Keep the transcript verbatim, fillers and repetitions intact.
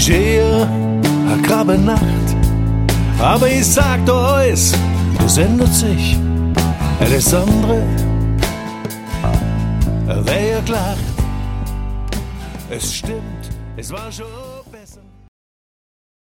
hier a grabe Nacht, aber ich sagt euch, es ändert sich alles andere, wer ihr lacht. Es stimmt, es war schon